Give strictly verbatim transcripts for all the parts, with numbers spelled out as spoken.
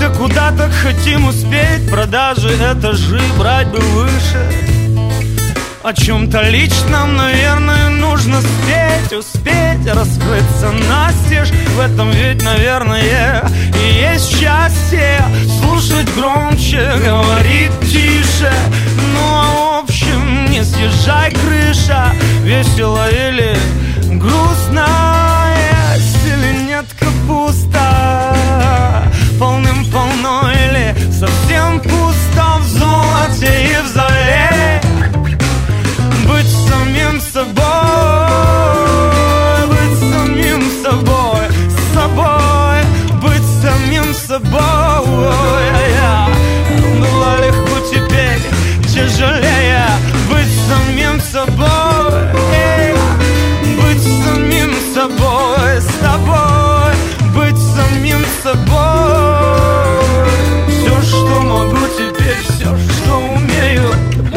Мы куда-то хотим успеть, продажи, этажи брать бы выше. О чем-то личном, наверное, нужно спеть, успеть раскрыться настежь. В этом ведь, наверное, и есть счастье. Слушать громче, говорить тише. Ну а в общем, не съезжай, крыша. Весело или грустно, есть или нет капуста. Полным-полно или совсем пусто. В золоте и в зале быть самим собой, быть самим собой, с собой, быть самим собой. Было легко, теперь тяжелее быть самим собой, быть самим собой, с тобой, быть самим собой. Все, что могу теперь, все, что умею.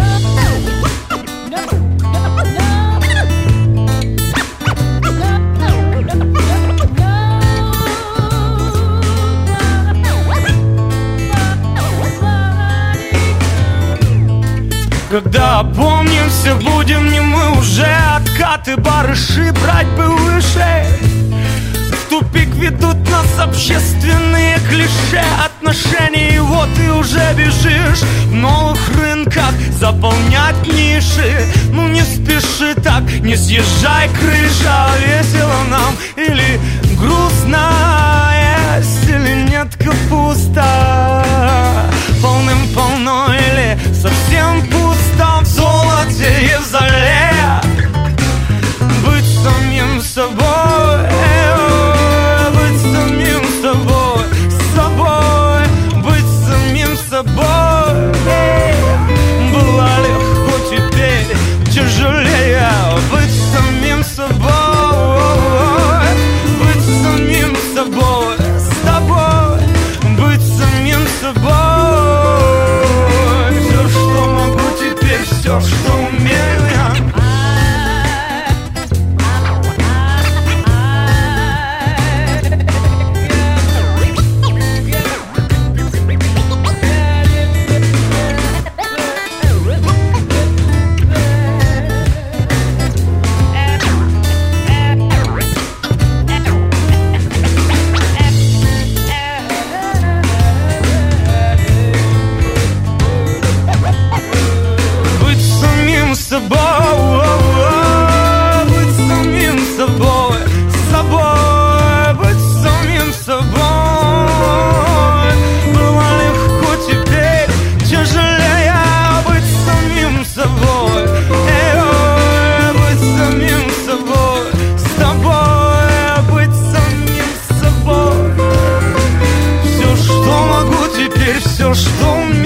Когда опомнимся, будем не мы уже. Откаты, барыши брать бы выше. В тупик ведут нас общественные клише отношений. И вот ты уже бежишь в новых рынках заполнять ниши. Ну не спеши так, не съезжай, крыша. Весело нам или грустно, есть или нет капуста. Полным-полно или совсем пусто. В золоте и в зале быть самим собой, быть самим собой, с собой, быть самим собой. Было легко, теперь тяжелее быть самим собой, быть самим собой, с тобой, быть самим собой. Все, что умею я. Все, что